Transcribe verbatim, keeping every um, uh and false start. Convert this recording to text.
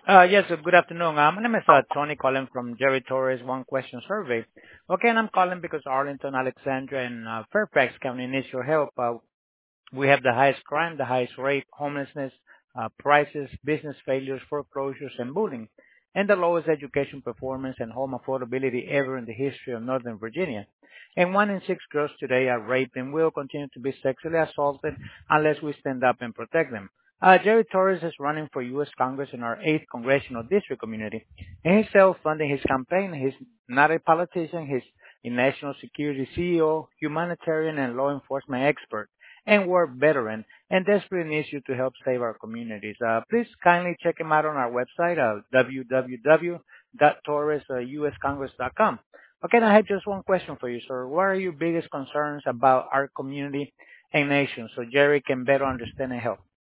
Uh Yes, uh, good afternoon. Uh, My name is uh Tony calling from Jerry Torres One Question Survey. Okay, and I'm calling because Arlington, Alexandria, and uh, Fairfax County needs your help. Uh, we have the highest crime, the highest rate, homelessness, uh, prices, business failures, foreclosures, and bullying, and the lowest education performance and home affordability ever in the history of Northern Virginia. And one in six girls today are raped and will continue to be sexually assaulted unless we stand up and protect them. Uh, Jerry Torres is running for U S. Congress in our eighth Congressional District community, and he's self-funding his campaign. He's not a politician. He's a national security C E O, humanitarian, and law enforcement expert and war veteran, and desperately needs you to help save our communities. Uh, please kindly check him out on our website, uh, w w w dot torres u s congress dot com. Okay, and I have just one question for you, sir. What are your biggest concerns about our community and nation so Jerry can better understand and help?